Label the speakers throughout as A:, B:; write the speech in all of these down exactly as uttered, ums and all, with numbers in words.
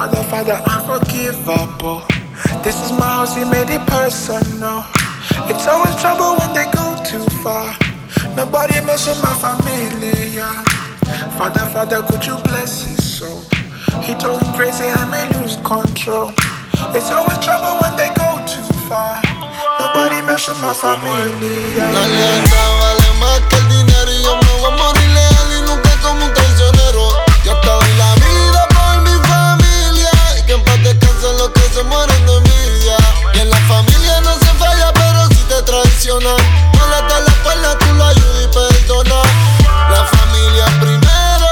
A: Father, Father, unforgivable. This is my house, he made it personal. It's always trouble when they go too far. Nobody mess with my family, yeah. Father, Father, could you bless his soul? He told me crazy, I may lose control. It's always trouble when they go too far. Nobody mess with my family, yeah.
B: La lealtad vale más que el dinero y yo me voy a morir leal y nunca como un traicionero. Yo te doy la vida por mi familia y que en paz descansen los que se mueren de envidia. Y en la familia no se falla, pero si te traicionan, ponle hasta la espalda, tú lo ayudas y perdonas. La familia primero,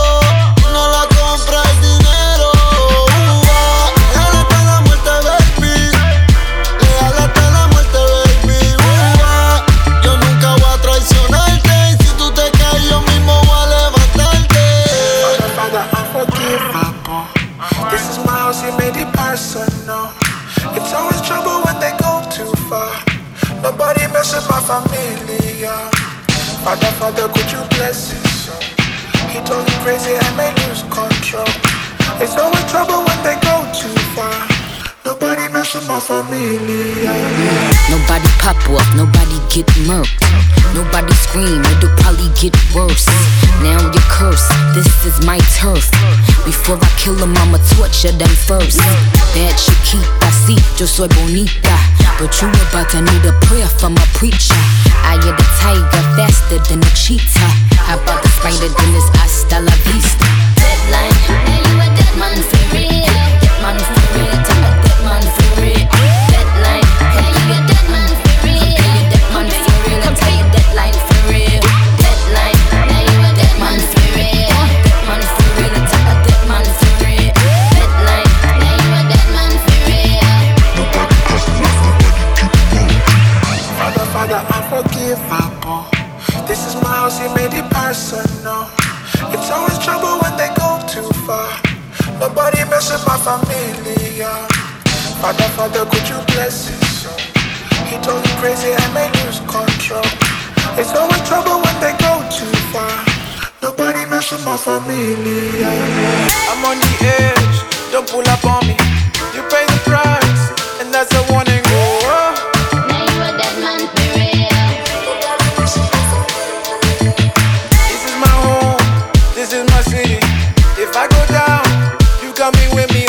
B: no la compra el dinero. Uh, leal hasta la muerte, baby. Leal hasta la muerte, baby. Uh, yo nunca voy a traicionarte y si tú te caes yo mismo voy a levantarte.
A: Father, Father, unforgivable. This is my house, he made it personal. It's always trouble when they go too far. Nobody mess with my family, yeah. Father, Father, could you bless his soul? He told me crazy, I may lose control. It's always trouble when they go too far. Nobody mess with my family, yeah.
C: Nobody pop off, nobody get murked. Nobody scream, it'll probably get worse. Now you're cursed, this is my turf. Before I kill them, I'ma torture them first. That Chiquita, sí, yo soy bonita. But you about to need a prayer from a preacher. I am the tiger, faster than a cheetah. How about the spider, then it's hasta la vista. Deadline, now you a dead man for real. Dead man for real, tell a dead man for real. Deadline, now you a dead man for real. You dead man for real, I'll tell you deadline for real. Deadline, now you a dead man for real. Dead man for real, I'll tell a dead man for real. Deadline, now you a dead man for real.
A: Father, Father, unforgivable. This is my house, he made it personal. It's always trouble when they go too far. Nobody mess with my family, yeah. Father, Father, could you bless his soul? He told me crazy, I may lose control. It's always trouble when they go too far. Nobody mess with my family, yeah. I'm on the edge, don't pull up on me. You pay the price, and that's a warning. Oh.
C: Now you a dead man for real.
A: This is my home, this is my city. If I go down, you coming with me.